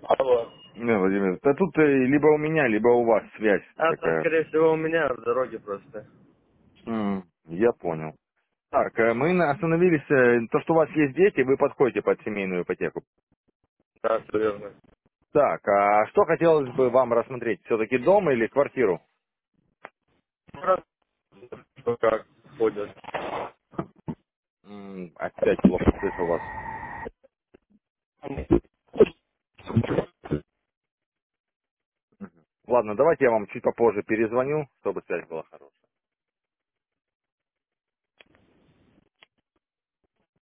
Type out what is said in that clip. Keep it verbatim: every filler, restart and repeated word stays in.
Алло. Не, Владимир, да тут э, либо у меня, либо у вас связь А, то, такая. скорее всего, у меня в дороге просто. М, я понял. Так, э, мы на- остановились, э, то, что у вас есть дети, вы подходите под семейную ипотеку. Да, все верно. Так, а что хотелось бы вам рассмотреть? Все-таки дом или квартиру? Что как ходят. М, опять плохо слышу вас. Ладно, давайте я вам чуть попозже перезвоню, чтобы связь была хорошая.